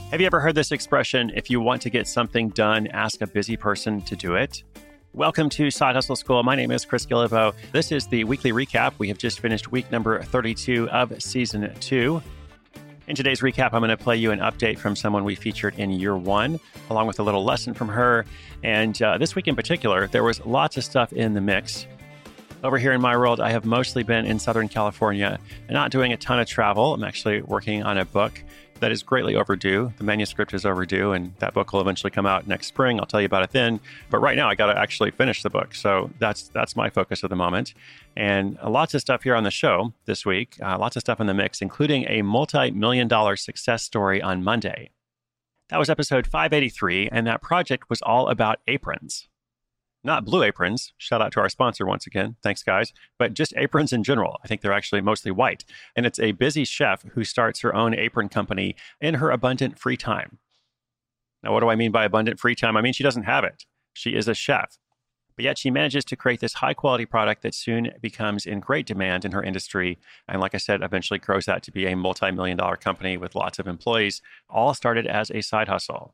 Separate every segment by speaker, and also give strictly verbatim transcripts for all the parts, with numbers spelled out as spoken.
Speaker 1: Have you ever heard this expression, if you want to get something done, ask a busy person to do it? Welcome to Side Hustle School. My name is Chris Guillebeau. This is the weekly recap. We have just finished week number thirty-two of season two. In today's recap, I'm going to play you an update from someone we featured in year one, along with a little lesson from her. And uh, this week in particular, there was lots of stuff in the mix. Over here in my world, I have mostly been in Southern California and not doing a ton of travel. I'm actually working on a book that is greatly overdue. The manuscript is overdue, and that book will eventually come out next spring. I'll tell you about it then. But right now, I got to actually finish the book. So that's that's my focus at the moment. And uh, lots of stuff here on the show this week. Uh, lots of stuff in the mix, including a multi-million dollar success story on Monday. That was episode five eighty-three, and that project was all about aprons. Not Blue Aprons. Shout out to our sponsor once again. Thanks, guys. But just aprons in general. I think they're actually mostly white. And it's a busy chef who starts her own apron company in her abundant free time. Now, what do I mean by abundant free time? I mean, she doesn't have it. She is a chef. But yet she manages to create this high-quality product that soon becomes in great demand in her industry. And like I said, eventually grows that to be a multi-million dollar company with lots of employees, all started as a side hustle.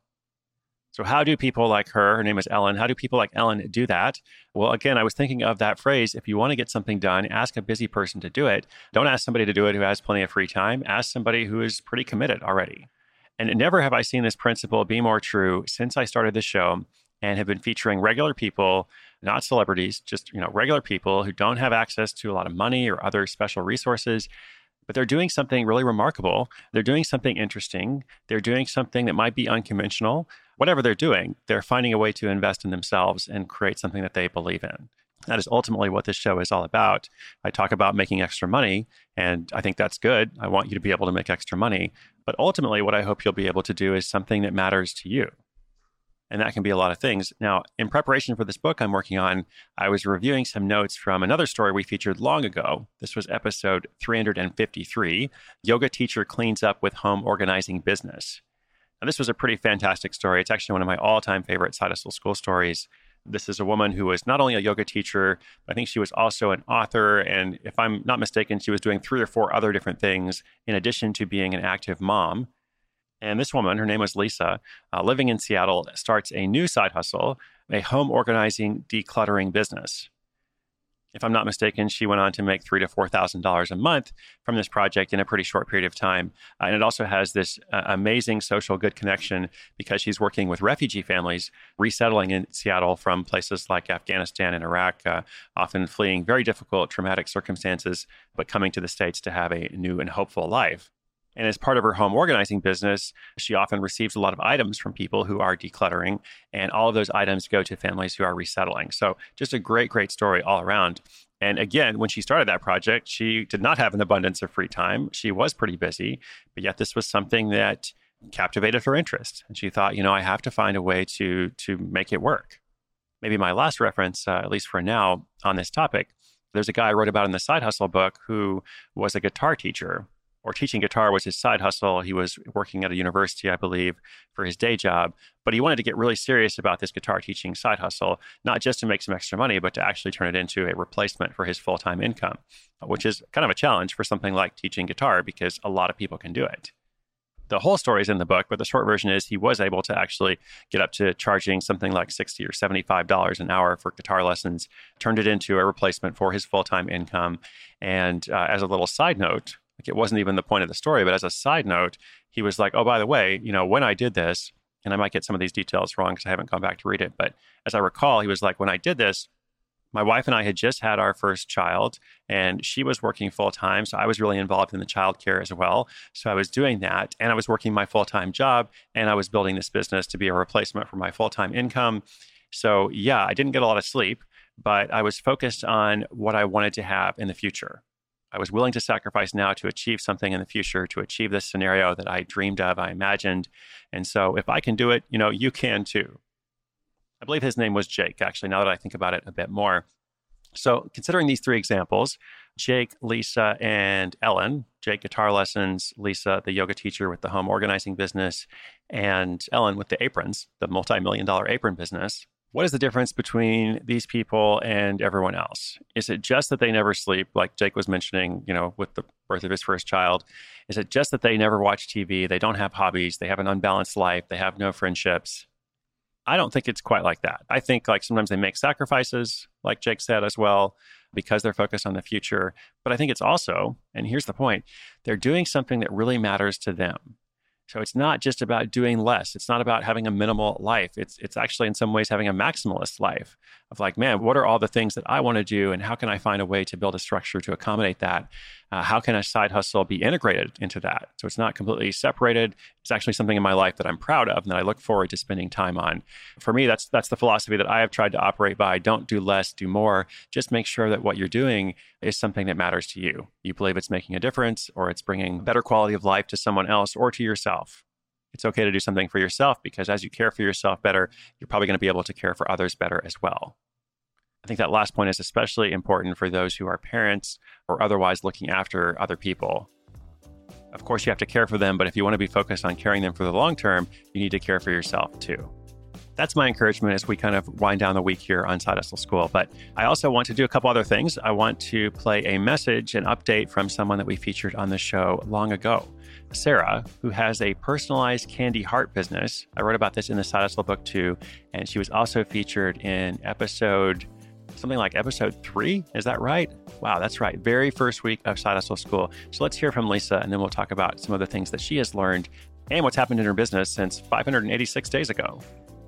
Speaker 1: So how do people like her, her name is Ellen, how do people like Ellen do that? Well, again, I was thinking of that phrase, if you want to get something done, ask a busy person to do it. Don't ask somebody to do it who has plenty of free time. Ask somebody who is pretty committed already. And never have I seen this principle be more true since I started the show and have been featuring regular people, not celebrities, just you know regular people who don't have access to a lot of money or other special resources. But they're doing something really remarkable. They're doing something interesting. They're doing something that might be unconventional. Whatever they're doing, they're finding a way to invest in themselves and create something that they believe in. That is ultimately what this show is all about. I talk about making extra money, and I think that's good. I want you to be able to make extra money. But ultimately, what I hope you'll be able to do is something that matters to you. And that can be a lot of things. Now, in preparation for this book I'm working on, I was reviewing some notes from another story we featured long ago. This was episode three fifty-three, Yoga Teacher Cleans Up with Home Organizing Business. Now, this was a pretty fantastic story. It's actually one of my all-time favorite Side Hustle School stories. This is a woman who was not only a yoga teacher, but I think she was also an author. And if I'm not mistaken, she was doing three or four other different things in addition to being an active mom. And this woman, her name was Lisa, uh, living in Seattle, starts a new side hustle, a home organizing, decluttering business. If I'm not mistaken, she went on to make three thousand to four thousand dollars a month from this project in a pretty short period of time. Uh, and it also has this uh, amazing social good connection because she's working with refugee families resettling in Seattle from places like Afghanistan and Iraq, uh, often fleeing very difficult, traumatic circumstances, but coming to the States to have a new and hopeful life. And as part of her home organizing business, she often receives a lot of items from people who are decluttering, and all of those items go to families who are resettling. So just a great, great story all around. And again, when she started that project, she did not have an abundance of free time. She was pretty busy, but yet this was something that captivated her interest. And she thought, you know, I have to find a way to, to make it work. Maybe my last reference, uh, at least for now, on this topic, there's a guy I wrote about in the Side Hustle book who was a guitar teacher. Or teaching guitar was his side hustle. He was working at a university, I believe, for his day job. But he wanted to get really serious about this guitar teaching side hustle, not just to make some extra money, but to actually turn it into a replacement for his full-time income, which is kind of a challenge for something like teaching guitar because a lot of people can do it. The whole story is in the book, but the short version is he was able to actually get up to charging something like sixty dollars or seventy-five dollars an hour for guitar lessons, turned it into a replacement for his full-time income. And uh, as a little side note, like it wasn't even the point of the story, but as a side note, he was like, oh, by the way, you know, when I did this, and I might get some of these details wrong because I haven't gone back to read it, but as I recall, he was like, when I did this, my wife and I had just had our first child and she was working full time. So I was really involved in the childcare as well. So I was doing that and I was working my full-time job and I was building this business to be a replacement for my full-time income. So yeah, I didn't get a lot of sleep, but I was focused on what I wanted to have in the future. I was willing to sacrifice now to achieve something in the future, to achieve this scenario that I dreamed of, I imagined. And so if I can do it, you know, you can too. I believe his name was Jake, actually, now that I think about it a bit more. So considering these three examples, Jake, Lisa, and Ellen, Jake, guitar lessons, Lisa, the yoga teacher with the home organizing business, and Ellen with the aprons, the multi-million dollar apron business, What is the difference between these people and everyone else? Is it just that they never sleep, like Jake was mentioning, you know, with the birth of his first child? Is it just that they never watch T V? They don't have hobbies. They have an unbalanced life. They have no friendships. I don't think it's quite like that. I think like sometimes they make sacrifices, like Jake said as well, because they're focused on the future. But I think it's also, and here's the point, they're doing something that really matters to them. So it's not just about doing less. It's not about having a minimal life. It's it's actually in some ways having a maximalist life of like, man, what are all the things that I want to do? And how can I find a way to build a structure to accommodate that? Uh, how can a side hustle be integrated into that? So it's not completely separated. It's actually something in my life that I'm proud of and that I look forward to spending time on. For me, that's that's the philosophy that I have tried to operate by. Don't do less, do more. Just make sure that what you're doing is something that matters to you. You believe it's making a difference or it's bringing better quality of life to someone else or to yourself. It's okay to do something for yourself because as you care for yourself better, you're probably going to be able to care for others better as well. I think that last point is especially important for those who are parents or otherwise looking after other people. Of course, you have to care for them, but if you want to be focused on caring them for the long term, you need to care for yourself too. That's my encouragement as we kind of wind down the week here on Side Hustle School. But I also want to do a couple other things. I want to play a message, an update from someone that we featured on the show long ago. Sarah, who has a personalized candy heart business. I wrote about this in the Side Hustle book too. And she was also featured in episode, something like episode three. Is that right? Wow, that's right. Very first week of Side Hustle School. So let's hear from Lisa, and then we'll talk about some of the things that she has learned and what's happened in her business since five hundred eighty-six days ago.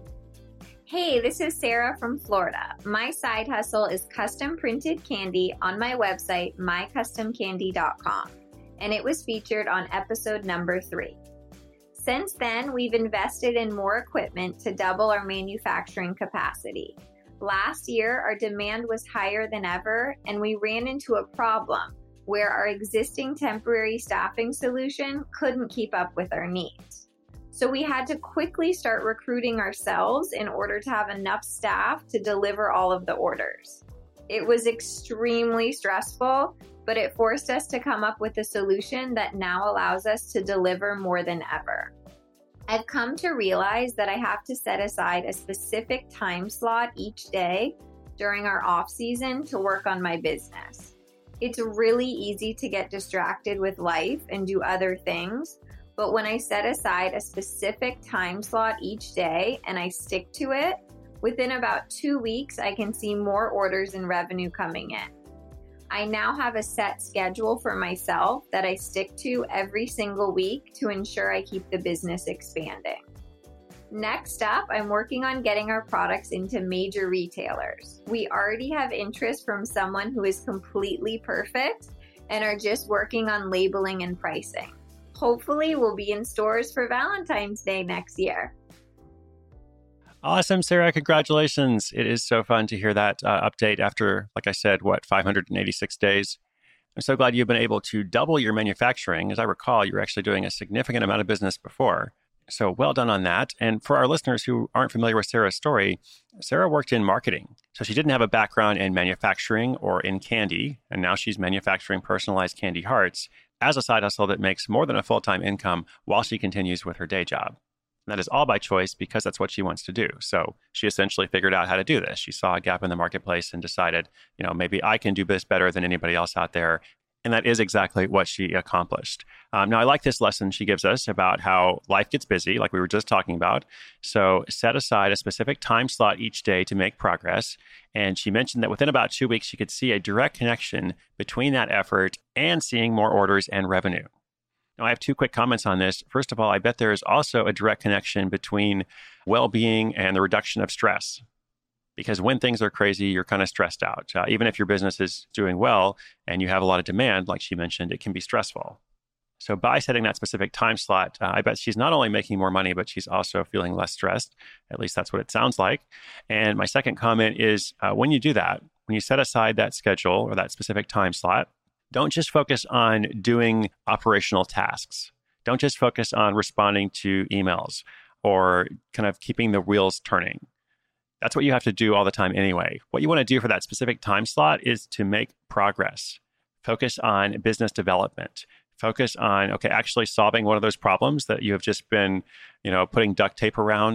Speaker 2: Hey, this is Sarah from Florida. My side hustle is custom printed candy on my website, my custom candy dot com, and it was featured on episode number three. Since then, we've invested in more equipment to double our manufacturing capacity. Last year, our demand was higher than ever, and we ran into a problem where our existing temporary staffing solution couldn't keep up with our needs. So we had to quickly start recruiting ourselves in order to have enough staff to deliver all of the orders. It was extremely stressful, but it forced us to come up with a solution that now allows us to deliver more than ever. I've come to realize that I have to set aside a specific time slot each day during our off season to work on my business. It's really easy to get distracted with life and do other things. But when I set aside a specific time slot each day and I stick to it, within about two weeks, I can see more orders and revenue coming in. I now have a set schedule for myself that I stick to every single week to ensure I keep the business expanding. Next up, I'm working on getting our products into major retailers. We already have interest from someone who is completely perfect and are just working on labeling and pricing. Hopefully, we'll be in stores for Valentine's Day next year.
Speaker 1: Awesome, Sarah. Congratulations. It is so fun to hear that uh, update after, like I said, what, five hundred eighty-six days. I'm so glad you've been able to double your manufacturing. As I recall, you were actually doing a significant amount of business before. So well done on that. And for our listeners who aren't familiar with Sarah's story, Sarah worked in marketing. So she didn't have a background in manufacturing or in candy. And now she's manufacturing personalized candy hearts as a side hustle that makes more than a full-time income while she continues with her day job. And that is all by choice because that's what she wants to do. So she essentially figured out how to do this. She saw a gap in the marketplace and decided, you know, maybe I can do this better than anybody else out there. And that is exactly what she accomplished. Um, now, I like this lesson she gives us about how life gets busy, like we were just talking about. So set aside a specific time slot each day to make progress. And she mentioned that within about two weeks, she could see a direct connection between that effort and seeing more orders and revenue. Now, I have two quick comments on this. First of all, I bet there is also a direct connection between well-being and the reduction of stress. Because when things are crazy, you're kind of stressed out. Uh, even if your business is doing well and you have a lot of demand, like she mentioned, it can be stressful. So by setting that specific time slot, uh, I bet she's not only making more money, but she's also feeling less stressed. At least that's what it sounds like. And my second comment is uh, when you do that, when you set aside that schedule or that specific time slot, don't just focus on doing operational tasks. Don't just focus on responding to emails or kind of keeping the wheels turning. That's what you have to do all the time anyway. What you want to do for that specific time slot is to make progress. Focus on business development. Focus on, okay, actually solving one of those problems that you have just been, you know, putting duct tape around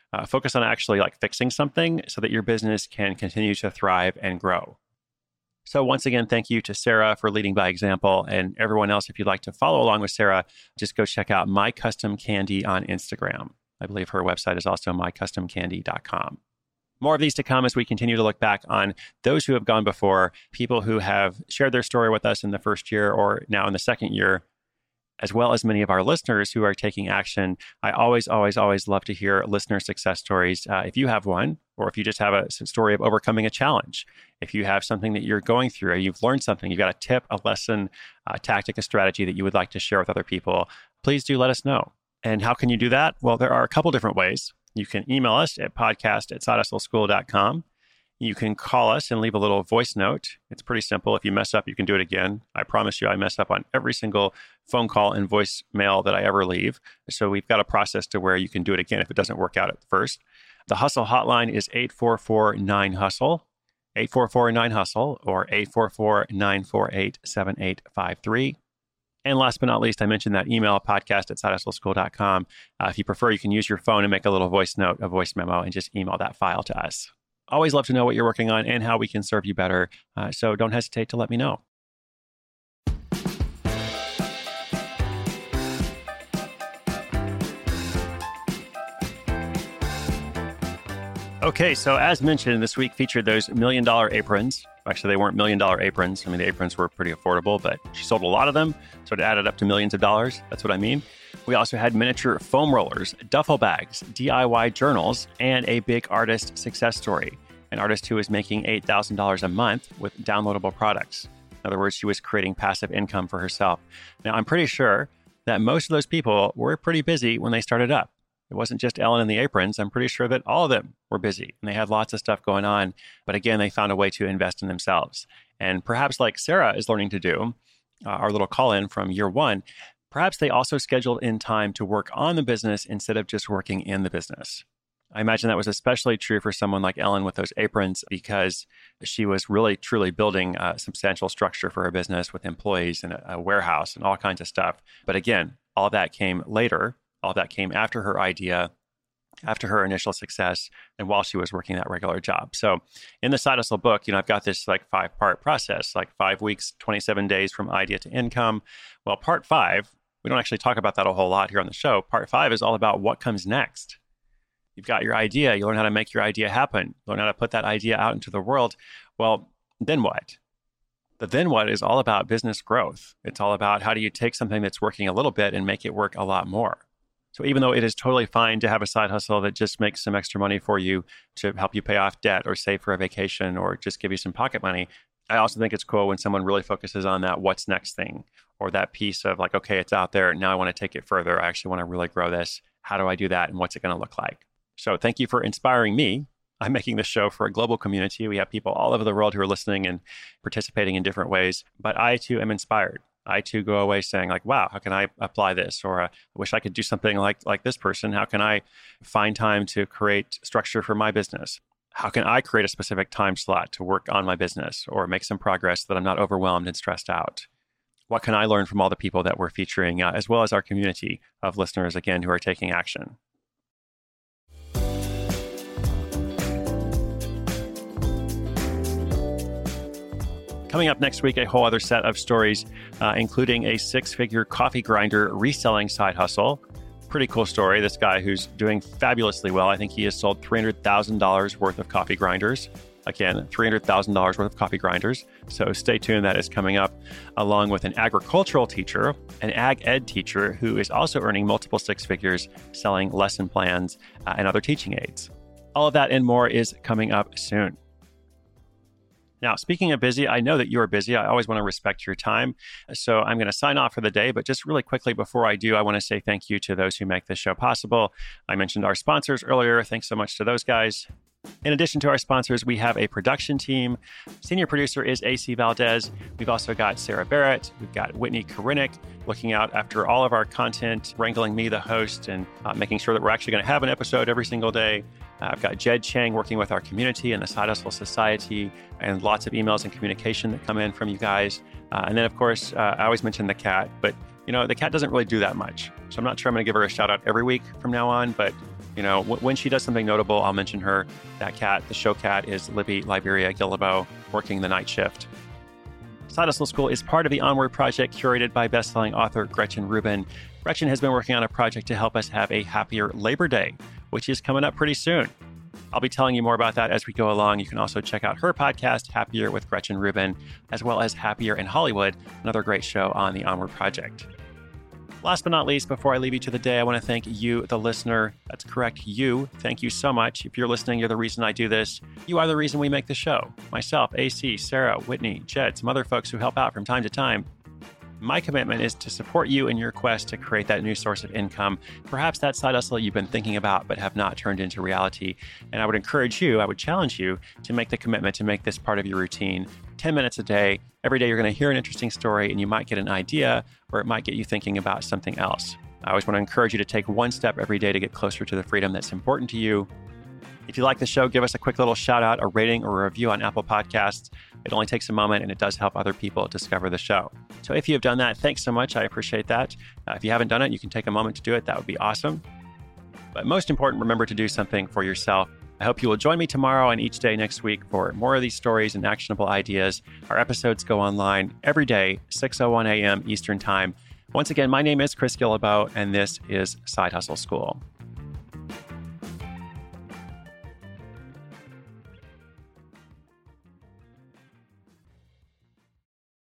Speaker 1: Uh, focus on actually like fixing something so that your business can continue to thrive and grow. So once again, thank you to Sarah for leading by example, and everyone else, if you'd like to follow along with Sarah, just go check out My Custom Candy on Instagram. I believe her website is also my custom candy dot com. More of these to come as we continue to look back on those who have gone before, people who have shared their story with us in the first year or now in the second year, as well as many of our listeners who are taking action. I always, always, always love to hear listener success stories. Uh, if you have one, or if you just have a story of overcoming a challenge, if you have something that you're going through, or you've learned something, you've got a tip, a lesson, a tactic, a strategy that you would like to share with other people, please do let us know. And how can you do that? Well, there are a couple different ways. You can email us at podcast at side hustle school dot com. You can call us and leave a little voice note. It's pretty simple. If you mess up, you can do it again. I promise you, I mess up on every single phone call and voicemail that I ever leave. So we've got a process to where you can do it again if it doesn't work out at first. The Hustle hotline is eight four four nine hustle, eight four four nine hustle, or eight four four nine four eight seven eight five three. And last but not least, I mentioned that email, podcast at side hustle school dot com. Uh, if you prefer, you can use your phone and make a little voice note, a voice memo, and just email that file to us. Always love to know what you're working on and how we can serve you better. Uh, so don't hesitate to let me know. Okay, so as mentioned, this week featured those million dollar aprons. Actually, they weren't million dollar aprons. I mean, the aprons were pretty affordable, but she sold a lot of them. So it added up to millions of dollars. That's what I mean. We also had miniature foam rollers, duffel bags, D I Y journals, and a big artist success story. An artist who was making eight thousand dollars a month with downloadable products. In other words, she was creating passive income for herself. Now, I'm pretty sure that most of those people were pretty busy when they started up. It wasn't just Ellen and the aprons. I'm pretty sure that all of them were busy and they had lots of stuff going on. But again, they found a way to invest in themselves. And perhaps like Sarah is learning to do, uh, our little call-in from year one, perhaps they also scheduled in time to work on the business instead of just working in the business. I imagine that was especially true for someone like Ellen with those aprons because she was really, truly building a substantial structure for her business with employees and a, a warehouse and all kinds of stuff. But again, all of that came later. All of that came after her idea, after her initial success, and while she was working that regular job. So in the Side Hustle book, you know, I've got this like five-part process, like five weeks, twenty-seven days from idea to income. Well, part five, we don't actually talk about that a whole lot here on the show. Part five is all about what comes next. You've got your idea. You learn how to make your idea happen. Learn how to put that idea out into the world. Well, then what? The then what is all about business growth. It's all about how do you take something that's working a little bit and make it work a lot more. So even though it is totally fine to have a side hustle that just makes some extra money for you to help you pay off debt or save for a vacation or just give you some pocket money, I also think it's cool when someone really focuses on that what's next thing or that piece of like, okay, it's out there. Now I want to take it further. I actually want to really grow this. How do I do that? And what's it going to look like? So thank you for inspiring me. I'm making this show for a global community. We have people all over the world who are listening and participating in different ways. But I too am inspired. I too go away saying like, wow, how can I apply this? Or uh, I wish I could do something like, like this person. How can I find time to create structure for my business? How can I create a specific time slot to work on my business or make some progress so that I'm not overwhelmed and stressed out? What can I learn from all the people that we're featuring, uh, as well as our community of listeners, again, who are taking action? Coming up next week, a whole other set of stories, uh, including a six-figure coffee grinder reselling side hustle. Pretty cool story. This guy who's doing fabulously well. I think he has sold three hundred thousand dollars worth of coffee grinders. Again, three hundred thousand dollars worth of coffee grinders. So stay tuned. That is coming up, along with an agricultural teacher, an ag ed teacher who is also earning multiple six figures selling lesson plans uh, and other teaching aids. All of that and more is coming up soon. Now, speaking of busy, I know that you are busy. I always want to respect your time. So I'm going to sign off for the day. But just really quickly before I do, I want to say thank you to those who make this show possible. I mentioned our sponsors earlier. Thanks so much to those guys. In addition to our sponsors, we have a production team. Senior producer is A C Valdez. We've also got Sarah Barrett. We've got Whitney Korinek looking out after all of our content, wrangling me, the host, and uh, making sure that we're actually going to have an episode every single day. Uh, I've got Jed Chang working with our community and the Side Hustle Society, and lots of emails and communication that come in from you guys. Uh, and then, of course, uh, I always mention the cat, but you know, the cat doesn't really do that much. So I'm not sure I'm going to give her a shout out every week from now on, but You know, w- when she does something notable, I'll mention her. That cat, the show cat, is Libby Liberia Guillebeau, working the night shift. Side Hustle School is part of the Onward Project, curated by bestselling author Gretchen Rubin. Gretchen has been working on a project to help us have a happier Labor Day, which is coming up pretty soon. I'll be telling you more about that as we go along. You can also check out her podcast, Happier with Gretchen Rubin, as well as Happier in Hollywood, another great show on the Onward Project. Last but not least, before I leave you to the day, I want to thank you, the listener. That's correct, you. Thank you so much. If you're listening, you're the reason I do this. You are the reason we make the show. Myself, A C, Sarah, Whitney, Jed, some other folks who help out from time to time. My commitment is to support you in your quest to create that new source of income, perhaps that side hustle you've been thinking about but have not turned into reality. And I would encourage you, I would challenge you to make the commitment to make this part of your routine. ten minutes a day. Every day you're going to hear an interesting story and you might get an idea, or it might get you thinking about something else. I always want to encourage you to take one step every day to get closer to the freedom that's important to you. If you like the show, give us a quick little shout out, a rating, or a review on Apple Podcasts. It only takes a moment and it does help other people discover the show. So if you have done that, thanks so much. I appreciate that. Uh, if you haven't done it, you can take a moment to do it. That would be awesome. But most important, remember to do something for yourself. I hope you will join me tomorrow and each day next week for more of these stories and actionable ideas. Our episodes go online every day, six oh one a.m. Eastern Time. Once again, my name is Chris Guillebeau, and this is Side Hustle School.